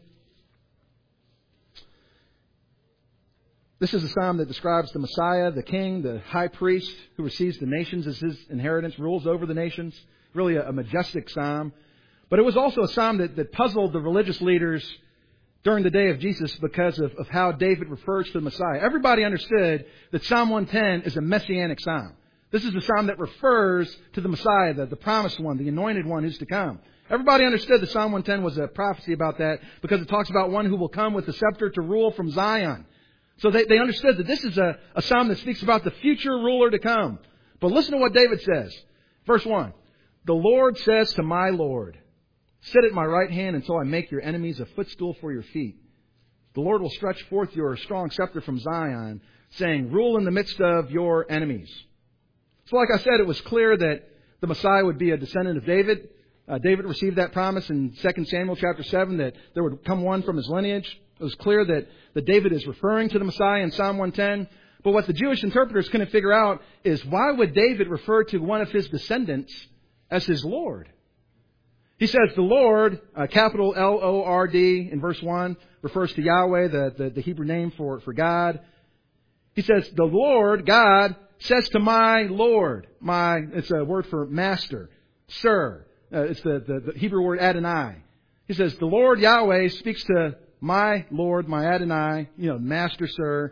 This is a psalm that describes the Messiah, the King, the High Priest, who receives the nations as his inheritance, rules over the nations. Really a, a majestic psalm. But it was also a psalm that, that puzzled the religious leaders during the day of Jesus because of, of how David refers to the Messiah. Everybody understood that Psalm one ten is a messianic psalm. This is the psalm that refers to the Messiah, the, the promised one, the anointed one who's to come. Everybody understood that Psalm one ten was a prophecy about that because it talks about one who will come with the scepter to rule from Zion. So they, they understood that this is a, a psalm that speaks about the future ruler to come. But listen to what David says. Verse one. The Lord says to my Lord, sit at my right hand until I make your enemies a footstool for your feet. The Lord will stretch forth your strong scepter from Zion, saying, rule in the midst of your enemies. So like I said, it was clear that the Messiah would be a descendant of David. Uh, David received that promise in Second Samuel chapter seven that there would come one from his lineage. It was clear that, that David is referring to the Messiah in Psalm one ten. But what the Jewish interpreters couldn't figure out is why would David refer to one of his descendants as his Lord? He says the Lord, uh, capital L O R D in verse one, refers to Yahweh, the, the, the Hebrew name for, for God. He says the Lord, God, says to my Lord. My, it's a word for master, sir. Uh, it's the, the, the Hebrew word Adonai. He says the Lord Yahweh speaks to my Lord, my Adonai, you know, master, sir.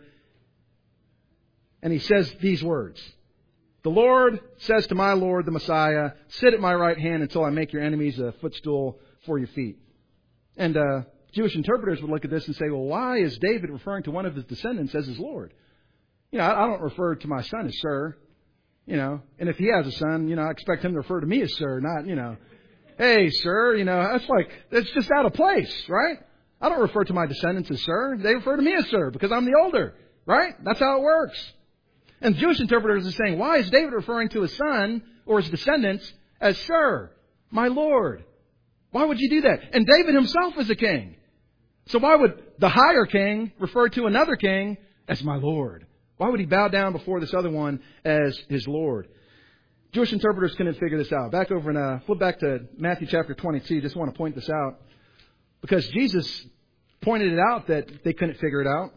And he says these words. The Lord says to my Lord, the Messiah, sit at my right hand until I make your enemies a footstool for your feet. And uh, Jewish interpreters would look at this and say, well, why is David referring to one of his descendants as his Lord? You know, I, I don't refer to my son as sir. You know, and if he has a son, you know, I expect him to refer to me as sir, not, you know, hey, sir, you know, that's like, it's just out of place, right? I don't refer to my descendants as sir. They refer to me as sir because I'm the older, right? That's how it works. And Jewish interpreters are saying, why is David referring to his son or his descendants as sir, my Lord? Why would you do that? And David himself is a king. So why would the higher king refer to another king as my Lord? Why would he bow down before this other one as his Lord? Jewish interpreters couldn't figure this out. Back over in, uh, flip back to Matthew chapter twenty-two. Just want to point this out. Because Jesus pointed it out that they couldn't figure it out.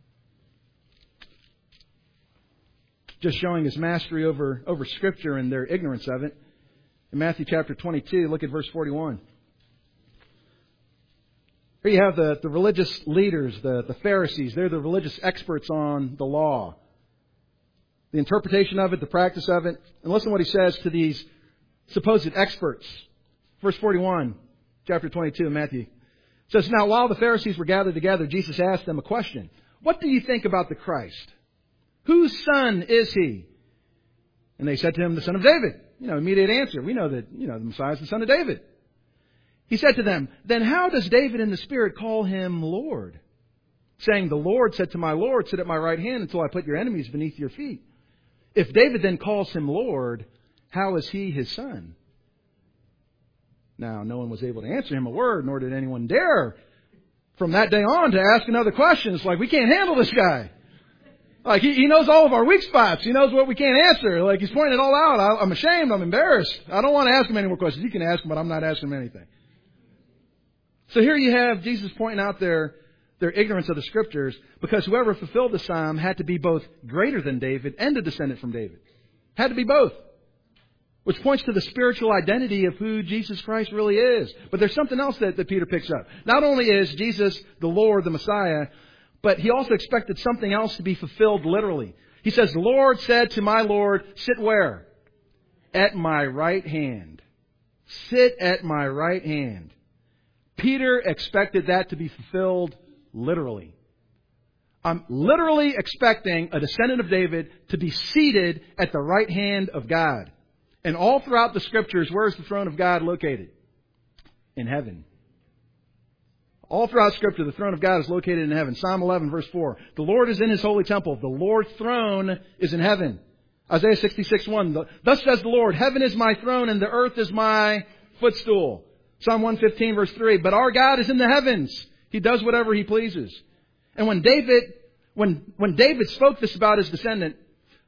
Just showing his mastery over, over Scripture and their ignorance of it. In Matthew chapter twenty-two, look at verse forty-one. Here you have the, the religious leaders, the, the Pharisees. They're the religious experts on the law. The interpretation of it, the practice of it. And listen to what he says to these supposed experts. Verse forty-one, chapter twenty-two of Matthew. It says, now while the Pharisees were gathered together, Jesus asked them a question. What do you think about the Christ? Whose son is he? And they said to him, the son of David. You know, immediate answer. We know that, you know, the Messiah is the son of David. He said to them, then how does David in the Spirit call him Lord? Saying, the Lord said to my Lord, sit at my right hand until I put your enemies beneath your feet. If David then calls him Lord, how is he his son? Now, no one was able to answer him a word, nor did anyone dare from that day on to ask another question. It's like, we can't handle this guy. Like, he, he knows all of our weak spots. He knows what we can't answer. Like, he's pointing it all out. I, I'm ashamed. I'm embarrassed. I don't want to ask him any more questions. You can ask him, but I'm not asking him anything. So here you have Jesus pointing out their, their ignorance of the Scriptures, because whoever fulfilled the psalm had to be both greater than David and a descendant from David. Had to be both. Which points to the spiritual identity of who Jesus Christ really is. But there's something else that, that Peter picks up. Not only is Jesus the Lord, the Messiah, but he also expected something else to be fulfilled literally. He says, the Lord said to my Lord, sit where? At my right hand. Sit at my right hand. Peter expected that to be fulfilled literally. I'm literally expecting a descendant of David to be seated at the right hand of God. And all throughout the Scriptures, where is the throne of God located? In heaven. All throughout Scripture, the throne of God is located in heaven. Psalm eleven, verse four. The Lord is in His holy temple. The Lord's throne is in heaven. Isaiah sixty-six, one. Thus says the Lord, heaven is my throne and the earth is my footstool. Psalm one fifteen, verse three. But our God is in the heavens. He does whatever He pleases. And when David, when, when David spoke this about his descendant,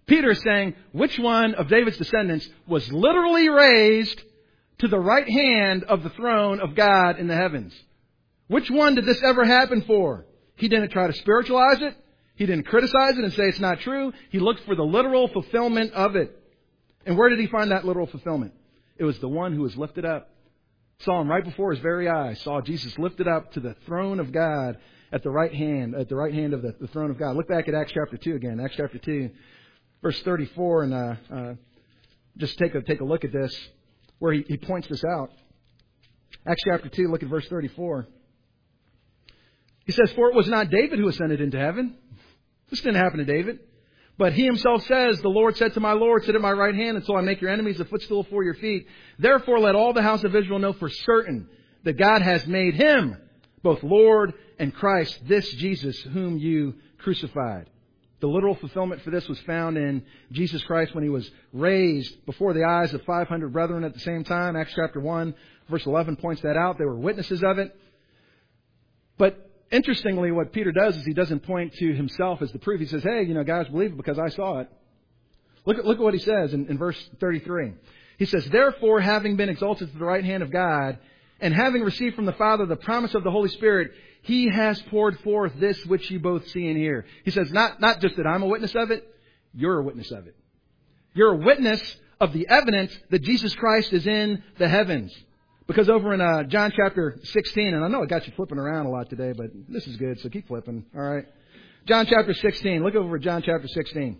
Peter is saying, which one of David's descendants was literally raised to the right hand of the throne of God in the heavens? Which one did this ever happen for? He didn't try to spiritualize it. He didn't criticize it and say it's not true. He looked for the literal fulfillment of it. And where did he find that literal fulfillment? It was the one who was lifted up. Saw him right before his very eyes. Saw Jesus lifted up to the throne of God at the right hand, at the right hand of the, the throne of God. Look back at Acts chapter two again. Acts chapter two, verse thirty-four, and uh, uh, just take a take a look at this, where he, he points this out. Acts chapter two, look at verse thirty-four. He says, "For it was not David who ascended into heaven." This didn't happen to David. "But he himself says, the Lord said to my Lord, sit at my right hand until I make your enemies a footstool for your feet. Therefore let all the house of Israel know for certain that God has made him both Lord and Christ, this Jesus whom you crucified." The literal fulfillment for this was found in Jesus Christ when he was raised before the eyes of five hundred brethren at the same time. Acts chapter one, verse eleven points that out. They were witnesses of it. But interestingly, what Peter does is he doesn't point to himself as the proof. He says, hey, you know, guys, believe it because I saw it. Look at, look at what he says in, in verse thirty-three. He says, "Therefore, having been exalted to the right hand of God, and having received from the Father the promise of the Holy Spirit, he has poured forth this which you both see and hear." He says, not, not just that I'm a witness of it, you're a witness of it. You're a witness of the evidence that Jesus Christ is in the heavens. Because over in uh, John chapter sixteen, and I know I got you flipping around a lot today, but this is good, so keep flipping. All right. John chapter sixteen. Look over at John chapter sixteen.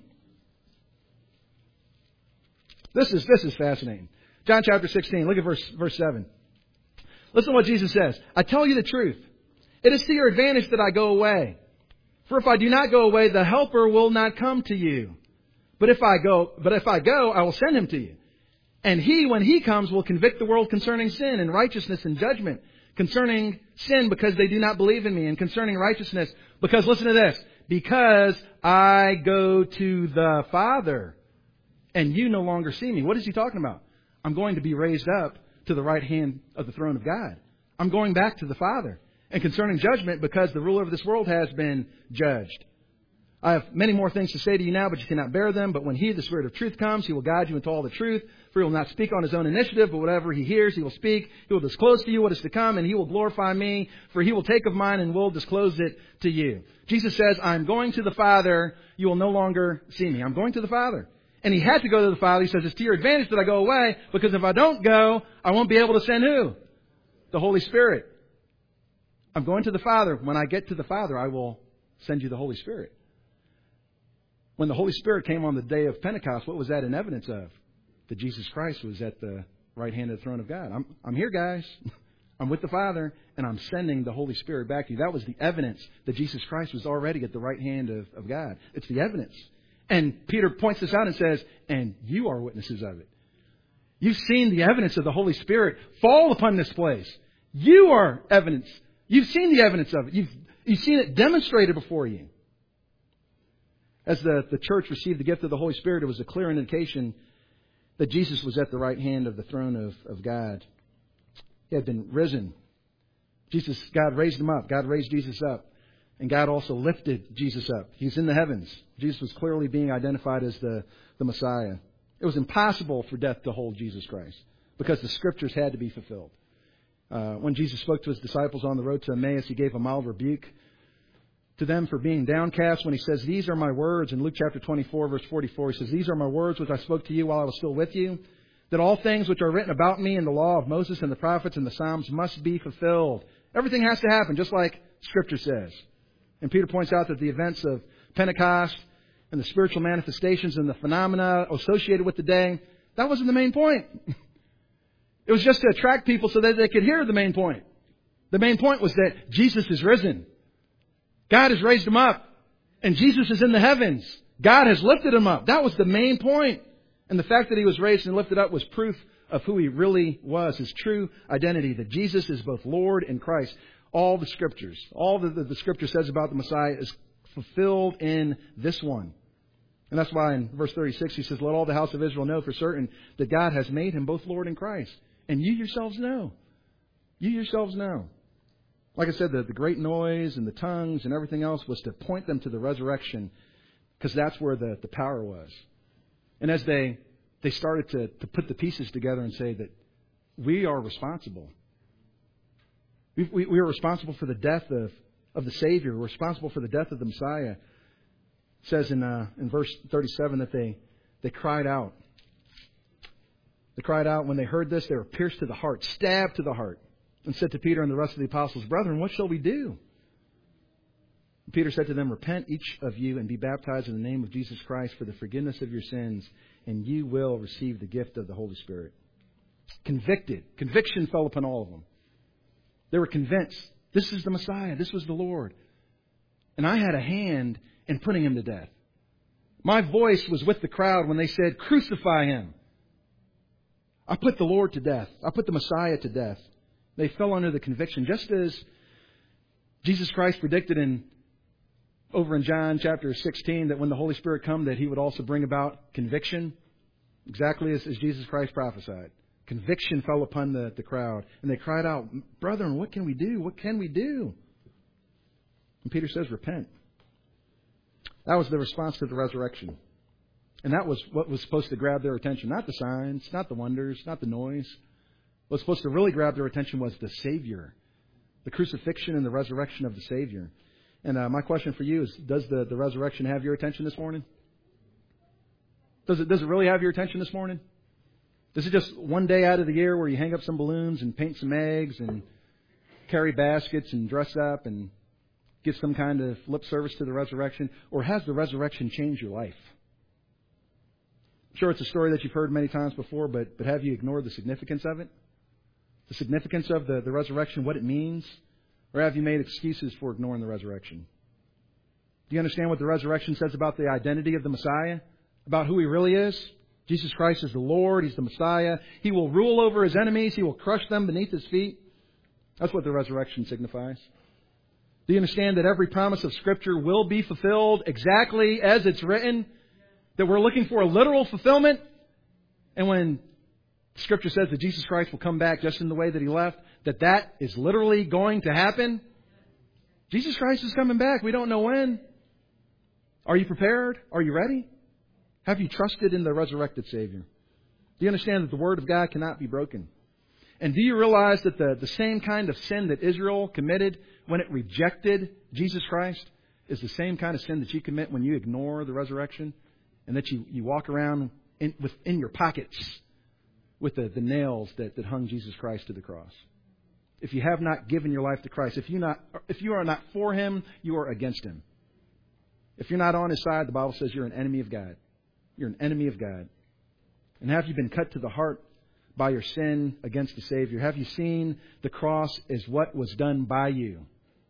This is this is fascinating. John chapter sixteen. Look at verse verse seven. Listen to what Jesus says. "I tell you the truth. It is to your advantage that I go away. For if I do not go away, the Helper will not come to you. But if I go, but if I go, I will send him to you. And he, when he comes, will convict the world concerning sin and righteousness and judgment. Concerning sin, because they do not believe in me. And concerning righteousness, because, listen to this, because I go to the Father, and you no longer see me." What is he talking about? I'm going to be raised up to the right hand of the throne of God. I'm going back to the Father. And concerning judgment, because the ruler of this world has been judged. "I have many more things to say to you now, but you cannot bear them. But when He, the Spirit of truth, comes, He will guide you into all the truth. For He will not speak on His own initiative, but whatever He hears, He will speak. He will disclose to you what is to come, and He will glorify me. For He will take of mine and will disclose it to you." Jesus says, I'm going to the Father. You will no longer see me. I'm going to the Father. And He had to go to the Father. He says, it's to your advantage that I go away, because if I don't go, I won't be able to send who? The Holy Spirit. I'm going to the Father. When I get to the Father, I will send you the Holy Spirit. When the Holy Spirit came on the day of Pentecost, what was that in evidence of? That Jesus Christ was at the right hand of the throne of God. I'm, I'm here, guys. I'm with the Father, and I'm sending the Holy Spirit back to you. That was the evidence that Jesus Christ was already at the right hand of, of God. It's the evidence. And Peter points this out and says, and you are witnesses of it. You've seen the evidence of the Holy Spirit fall upon this place. You are evidence. You've seen the evidence of it. You've, you've seen it demonstrated before you. As the, the church received the gift of the Holy Spirit, it was a clear indication that Jesus was at the right hand of the throne of, of God. He had been risen. Jesus, God raised him up. God raised Jesus up. And God also lifted Jesus up. He's in the heavens. Jesus was clearly being identified as the, the Messiah. It was impossible for death to hold Jesus Christ because the Scriptures had to be fulfilled. Uh, when Jesus spoke to His disciples on the road to Emmaus, He gave a mild rebuke to them for being downcast when He says, these are my words. In Luke chapter twenty-four, verse forty-four, He says, these are my words which I spoke to you while I was still with you, that all things which are written about me in the law of Moses and the prophets and the Psalms must be fulfilled. Everything has to happen, just like Scripture says. And Peter points out that the events of Pentecost and the spiritual manifestations and the phenomena associated with the day, that wasn't the main point. It was just to attract people so that they could hear the main point. The main point was that Jesus is risen. God has raised Him up. And Jesus is in the heavens. God has lifted Him up. That was the main point. And the fact that He was raised and lifted up was proof of who He really was, His true identity, that Jesus is both Lord and Christ. All the Scriptures, all that the, the Scripture says about the Messiah is fulfilled in this one. And that's why in verse thirty-six He says, let all the house of Israel know for certain that God has made Him both Lord and Christ. And you yourselves know. You yourselves know. Like I said, the, the great noise and the tongues and everything else was to point them to the resurrection, because that's where the, the power was. And as they, they started to, to put the pieces together and say that we are responsible. We, we, we are responsible for the death of, of the Savior. We're responsible for the death of the Messiah. It says in, uh, in verse thirty-seven that they, they cried out. They cried out when they heard this. They were pierced to the heart, stabbed to the heart, and said to Peter and the rest of the apostles, "Brethren, what shall we do?" And Peter said to them, "Repent each of you and be baptized in the name of Jesus Christ for the forgiveness of your sins, and you will receive the gift of the Holy Spirit." Convicted. Conviction fell upon all of them. They were convinced this is the Messiah. This was the Lord. And I had a hand in putting him to death. My voice was with the crowd when they said, "Crucify him." I put the Lord to death. I put the Messiah to death. They fell under the conviction, just as Jesus Christ predicted in over in John chapter sixteen that when the Holy Spirit come, that he would also bring about conviction, exactly as, as Jesus Christ prophesied. Conviction fell upon the, the crowd, and they cried out, "Brethren, what can we do? What can we do?" And Peter says, "Repent." That was the response to the resurrection. And that was what was supposed to grab their attention. Not the signs, not the wonders, not the noise. What was supposed to really grab their attention was the Savior. The crucifixion and the resurrection of the Savior. And uh, my question for you is, does the, the resurrection have your attention this morning? Does it, does it really have your attention this morning? Is it just one day out of the year where you hang up some balloons and paint some eggs and carry baskets and dress up and give some kind of lip service to the resurrection? Or has the resurrection changed your life? I'm sure it's a story that you've heard many times before, but, but have you ignored the significance of it? The significance of the, the resurrection, what it means? Or have you made excuses for ignoring the resurrection? Do you understand what the resurrection says about the identity of the Messiah? About who he really is? Jesus Christ is the Lord. He's the Messiah. He will rule over his enemies. He will crush them beneath his feet. That's what the resurrection signifies. Do you understand that every promise of Scripture will be fulfilled exactly as it's written? That we're looking for a literal fulfillment? And when Scripture says that Jesus Christ will come back just in the way that he left, that that is literally going to happen? Jesus Christ is coming back. We don't know when. Are you prepared? Are you ready? Have you trusted in the resurrected Savior? Do you understand that the Word of God cannot be broken? And do you realize that the, the same kind of sin that Israel committed when it rejected Jesus Christ is the same kind of sin that you commit when you ignore the resurrection? And that you, you walk around in, with, in your pockets with the, the nails that, that hung Jesus Christ to the cross. If you have not given your life to Christ, if you, not, if you are not for Him, you are against Him. If you're not on His side, the Bible says you're an enemy of God. You're an enemy of God. And have you been cut to the heart by your sin against the Savior? Have you seen the cross as what was done by you?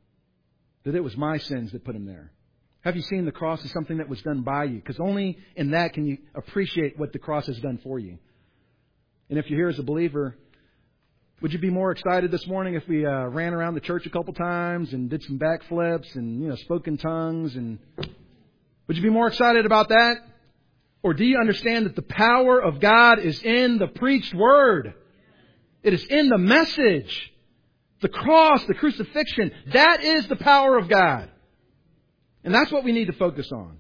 That it was my sins that put Him there. Have you seen the cross as something that was done by you? Because only in that can you appreciate what the cross has done for you. And if you're here as a believer, would you be more excited this morning if we uh, ran around the church a couple times and did some backflips and, you know, spoke in tongues? And would you be more excited about that? Or do you understand that the power of God is in the preached word? It is in the message. The cross, the crucifixion, that is the power of God. And that's what we need to focus on.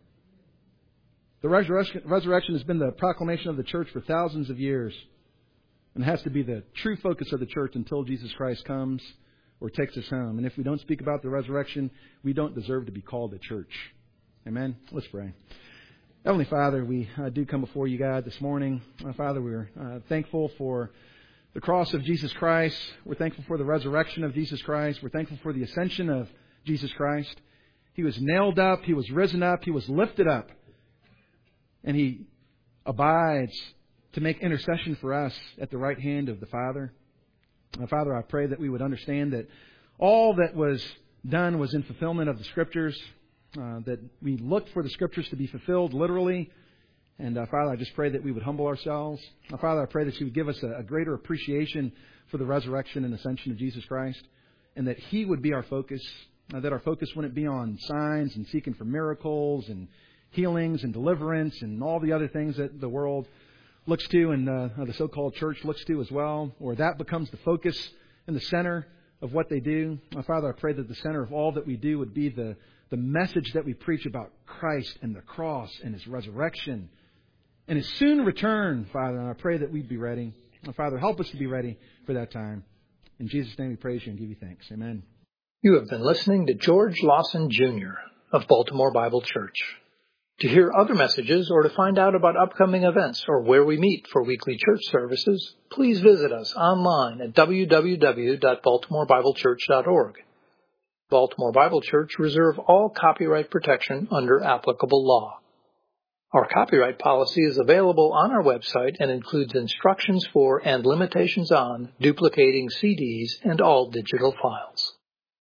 The resurrection, resurrection has been the proclamation of the church for thousands of years. And has to be the true focus of the church until Jesus Christ comes or takes us home. And if we don't speak about the resurrection, we don't deserve to be called a church. Amen? Let's pray. Heavenly Father, we uh, do come before you, God, this morning. Uh, Father, we're uh, thankful for the cross of Jesus Christ. We're thankful for the resurrection of Jesus Christ. We're thankful for the ascension of Jesus Christ. He was nailed up. He was risen up. He was lifted up. And He abides to make intercession for us at the right hand of the Father. Uh, Father, I pray that we would understand that all that was done was in fulfillment of the Scriptures. Uh, that we look for the Scriptures to be fulfilled literally. And uh, Father, I just pray that we would humble ourselves. Uh, Father, I pray that You would give us a, a greater appreciation for the resurrection and ascension of Jesus Christ. And that He would be our focus. Uh, that our focus wouldn't be on signs and seeking for miracles and healings and deliverance and all the other things that the world looks to and uh, the so-called church looks to as well. Or that becomes the focus and the center of what they do. Uh, Father, I pray that the center of all that we do would be the The message that we preach about Christ and the cross and His resurrection and His soon return, Father. And I pray that we'd be ready. And Father, help us to be ready for that time. In Jesus' name we praise You and give You thanks. Amen. You have been listening to George Lawson Junior of Baltimore Bible Church. To hear other messages or to find out about upcoming events or where we meet for weekly church services, please visit us online at w w w dot baltimore bible church dot org. Baltimore Bible Church reserve all copyright protection under applicable law. Our copyright policy is available on our website and includes instructions for and limitations on duplicating C Ds and all digital files.